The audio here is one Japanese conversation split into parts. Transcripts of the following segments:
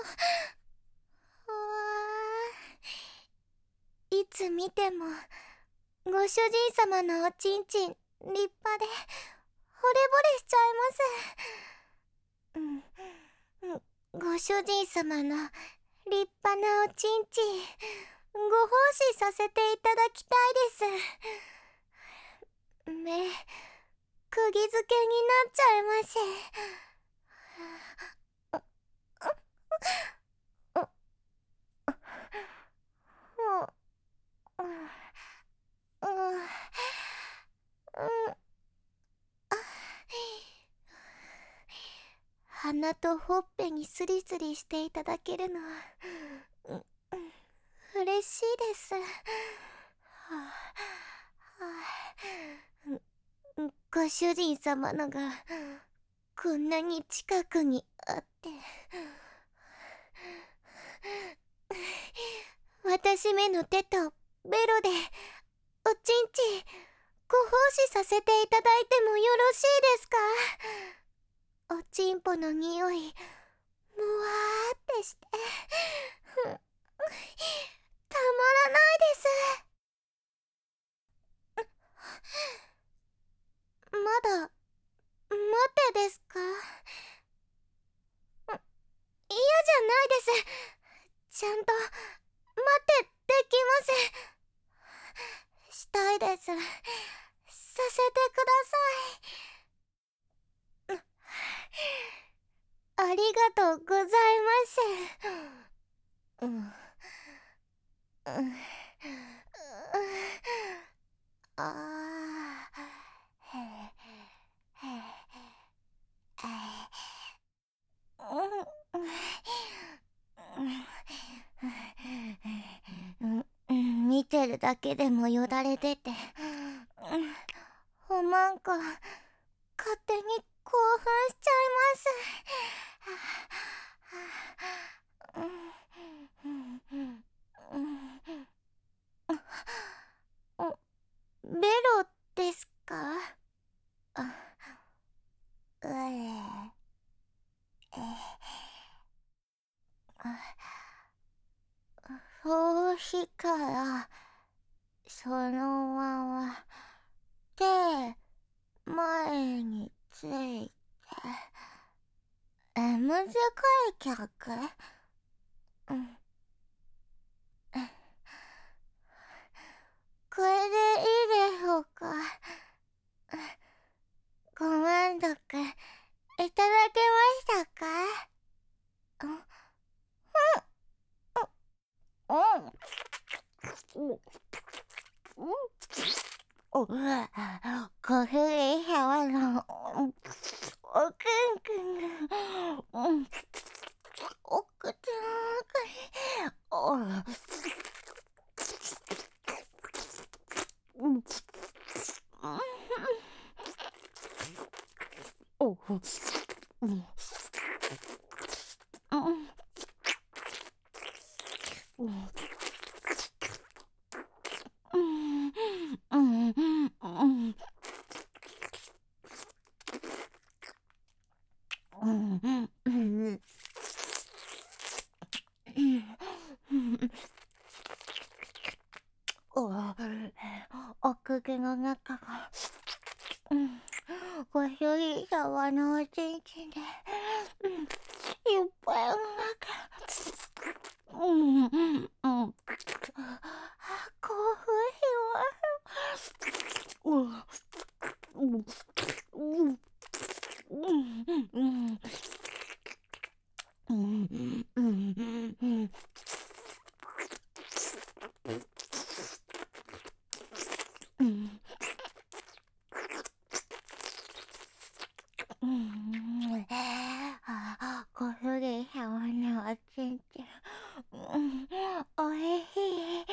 いつ見てもご主人様のおちんちん立派で惚れ惚れしちゃいます。ご主人様の立派なおちんちんご奉仕させていただきたいです。目釘付けになっちゃいまし。鼻とほっぺにスリスリしていただけるのは嬉しいです。ご主人様のがこんなに近くにあって私めの手とベロでおちんちんご奉仕させていただいてもよろしいですか？おちんぽの匂いもわーってしてたまらないです。まだ待てですか？嫌じゃないです。ちゃんと待てできます。したいです。させてください。ありがとうございます。あーへへ見てるだけでもよだれ出てなんか勝手に興奮しちゃいます。ベロですか？うえそうしたらそのまま手前についてM 字開脚。これでいいでしょうか？ご満足いただけましたか？ご主人様のおくんくんがお口の中にお口の中がご主人様のおちんちんでいっぱいお腹興奮します。ご主人様のおちんちんおいしい。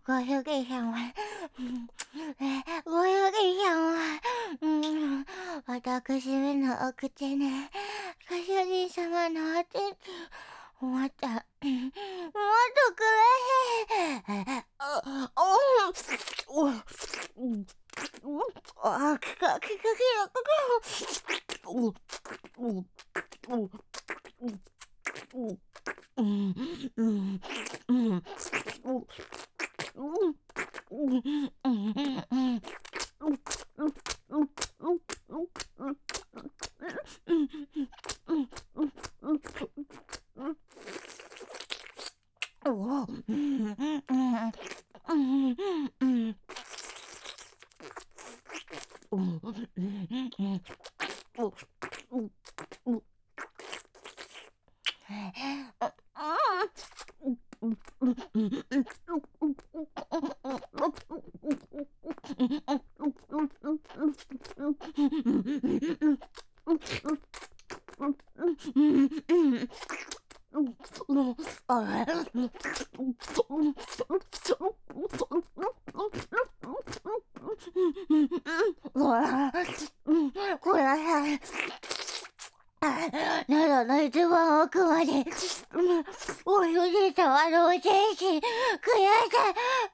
ご主人様、ご主人様、私めのお口ね、ご主人様のおちんちん、もっとくれ。これ喉の一番奥まで、お主人様のおちんちん、ください、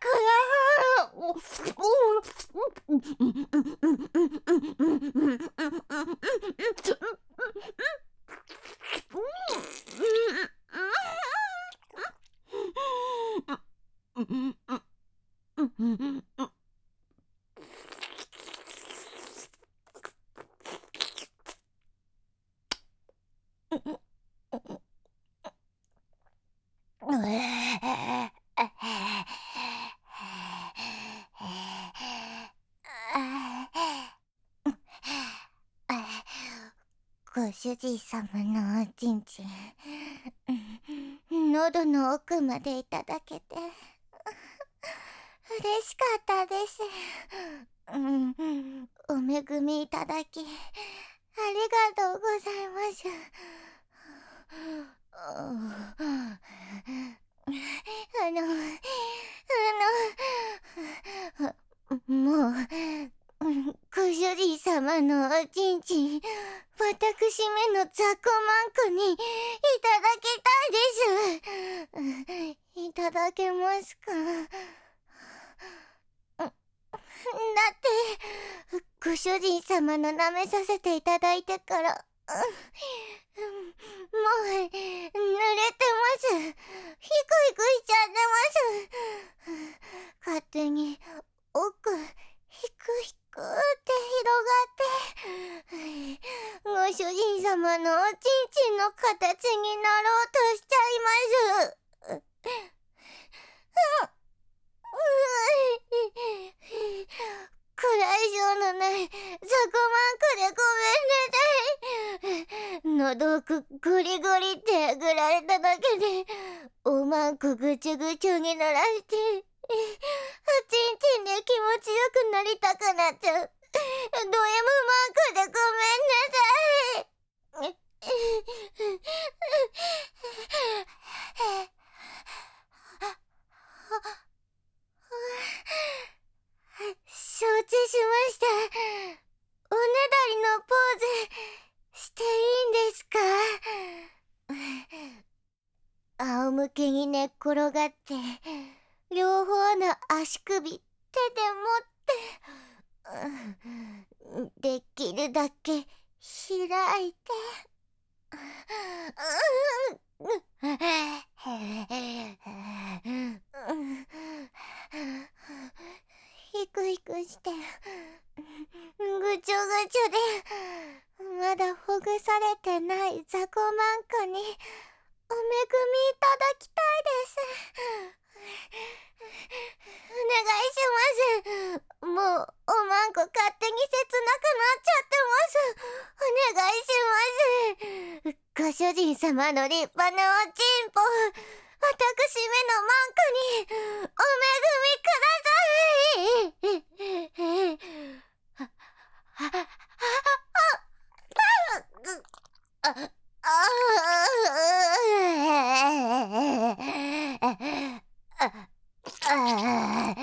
ご主人様のおちんちん、喉の奥までいただけて嬉しかったです。お恵みいただきありがとうございます。もうご主人様のおちんちん、私めの雑魚マンコにいただきたいです。いただけますか？だってご主人様の舐めさせていただいてからもう濡れてます。ヒクヒクしちゃってます。勝手に奥ヒクヒクって広がって、ご主人様のおちんちんの形になろうとしちゃいます。くらい性のない雑魚マンコでごめんなさい。喉グリグリってえぐられただけでおまんこぐちゅぐちゅにならして、おちんちんで気持ちよくなりたくなっちゃうド M マンコでごめんなさい。承知しました。おねだりのポーズしていいんですか？仰向けに寝っ転がって両方の足首手で持って、できるだけ開いて、ヒクヒクしてぐちょぐちょでまだほぐされてない雑魚マンコにお恵みいただきたいです。お願いします。もうおまんこ勝手に切なくなっちゃってます。お願いします。ご主人様の立派なおちんぽ、私めのマンコにお恵みください。あ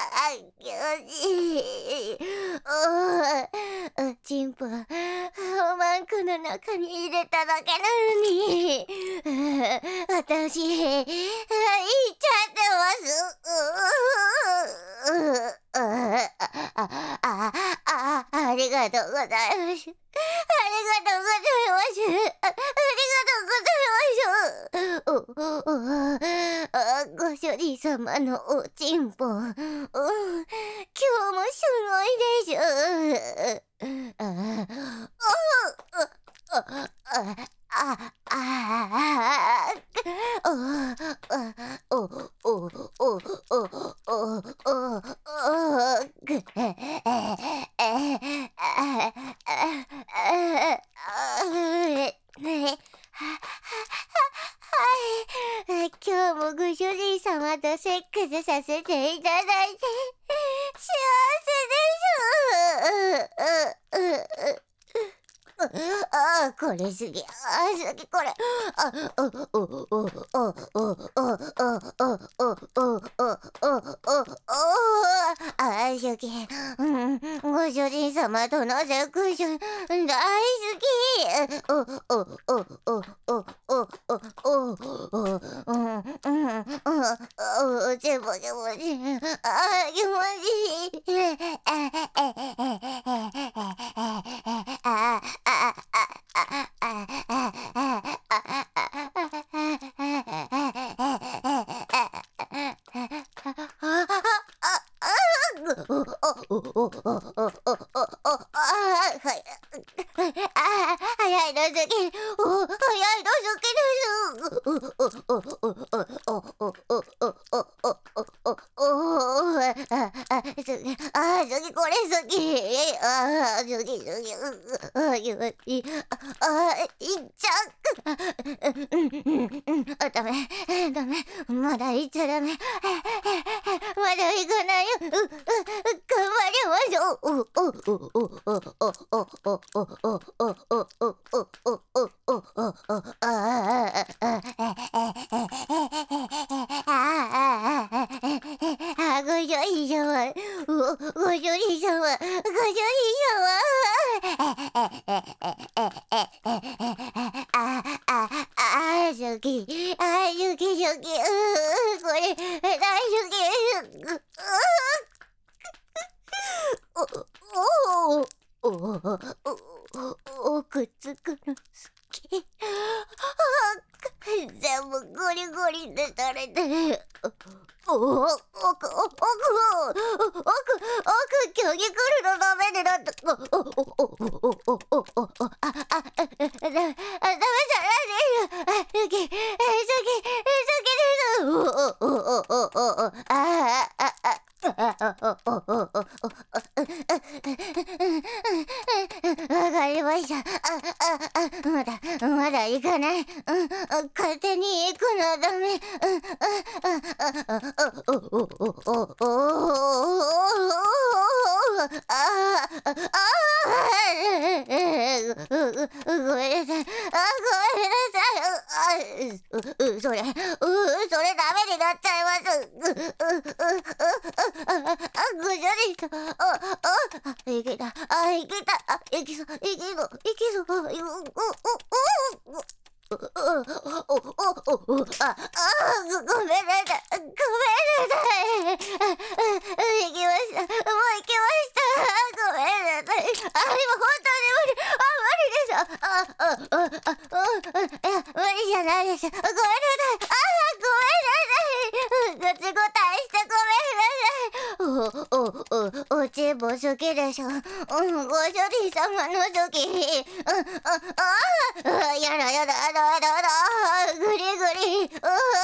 気持ちいい。おちんぽおまんこの中に入れただけなのに私言っちゃってます。ありがとうございます。ありがとうございます。ありがとうございます。ご主人様のおちんぽ、今日もすごいでしょ。今日もご主人様とセックスさせていただいて幸せです。これすぎ、すぎこれ。すぎ。ご主人様とのセクション大好き。気持ちいい。気持ちいい。早いの好き。早いの好きです。好きこれ好き。好き好き。いっちゃう。ダメダメ。まだ行っちゃダメ。まだ行かないよ。頑張りましょう。ご主人様、ご主人様、ご主人様。好き、好き好き。これ大好き。くっつくの好き。全部ゴリゴリでされてる。奥、今日に来るのダメになった。ダメじゃないよ。好きわかりました。まだ行かない。勝手に行くのはダメ。ごめんなさい。それダメになっちゃいます。ご主人様。いけた。いきそう。ごめんなさい。行きました。もう行きました。ごめんなさい。でも本当に無理。無理です。いや、無理じゃないです。ごめんなさい。ごめんなさい。ごちごたいしてごめんなさい。おちんぽ好きでしょ。ご主人様の好き。やだ。グリグリ。い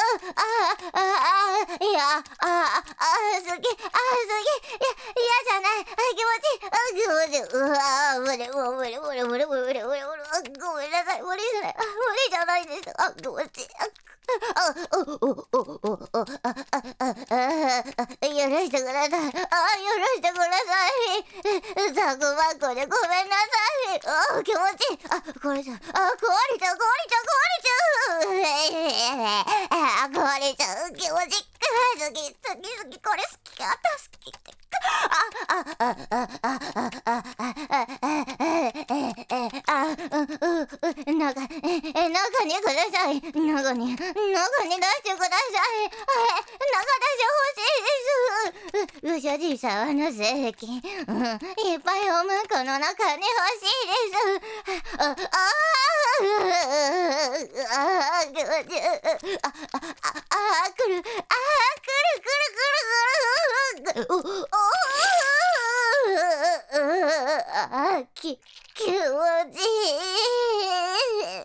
や、好き。嫌じゃない。気持ち。無理。ごめんなさい。無理じゃないです。気持ち。許してください。ザクバコでごめんなさい。気持ちいい。壊れちゃう。壊れちゃう。気持ちいい。好き。これ好き。 助けて。中にください。中に出してください。中出してほしいです。ご主人様の税金、いっぱいおむこの中に欲しいです。くる、くるくるくるくる。気持ちいい。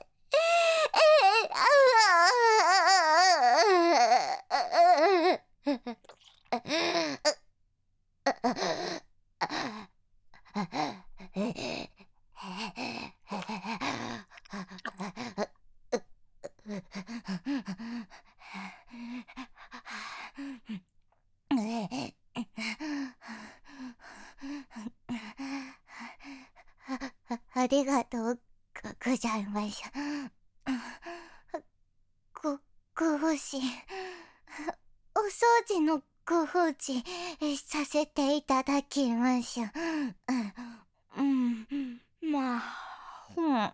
ありがとうございます。ご奉仕、お掃除のご奉仕させていただきます。まあ、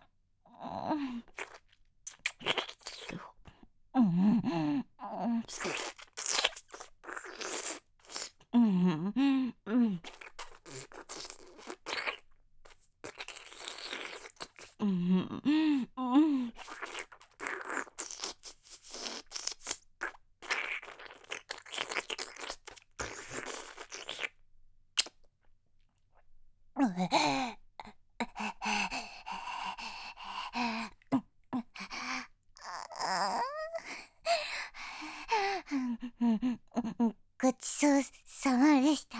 ごちそうさまでした。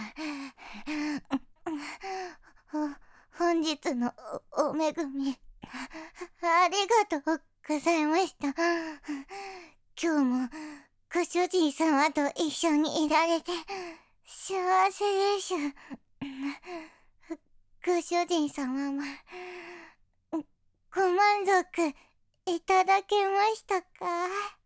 本日のお恵み、ありがとうございました。今日もご主人様と一緒にいられて幸せです。ご主人様もご満足いただけましたか？